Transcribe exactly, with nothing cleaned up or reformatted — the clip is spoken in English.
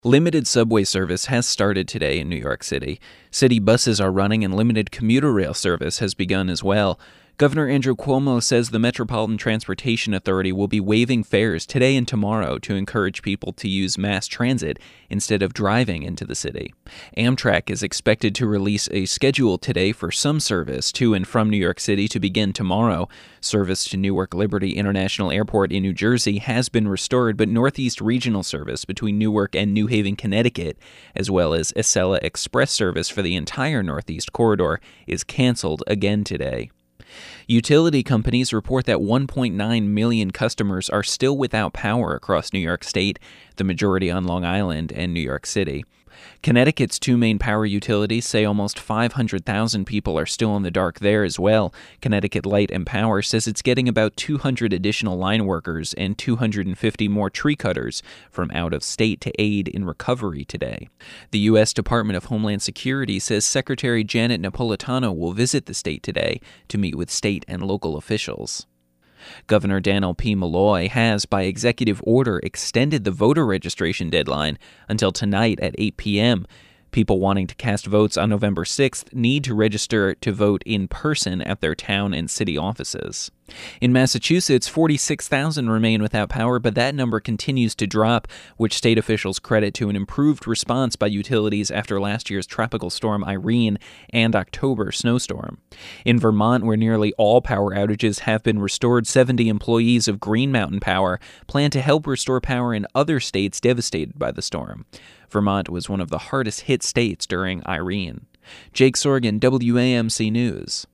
Limited subway service has started today in New York City. City buses are running and limited commuter rail service has begun as well. Governor Andrew Cuomo says the Metropolitan Transportation Authority will be waiving fares today and tomorrow to encourage people to use mass transit instead of driving into the city. Amtrak is expected to release a schedule today for some service to and from New York City to begin tomorrow. Service to Newark Liberty International Airport in New Jersey has been restored, but Northeast Regional service between Newark and New Haven, Connecticut, as well as Acela Express service for the entire Northeast Corridor, is canceled again today. Utility companies report that one point nine million customers are still without power across New York State, the majority on Long Island and New York City. Connecticut's two main power utilities say almost five hundred thousand people are still in the dark there as well. Connecticut Light and Power says it's getting about two hundred additional line workers and two hundred fifty more tree cutters from out of state to aid in recovery today. The U S Department of Homeland Security says Secretary Janet Napolitano will visit the state today to meet with state and local officials. Governor Dannel P. Malloy has, by executive order, extended the voter registration deadline until tonight at eight p.m. People wanting to cast votes on November sixth need to register to vote in person at their town and city offices. In Massachusetts, forty-six thousand remain without power, but that number continues to drop, which state officials credit to an improved response by utilities after last year's tropical storm Irene and October snowstorm. In Vermont, where nearly all power outages have been restored, seventy employees of Green Mountain Power plan to help restore power in other states devastated by the storm. Vermont was one of the hardest hit states during Irene. Jake Sorgan, W A M C News.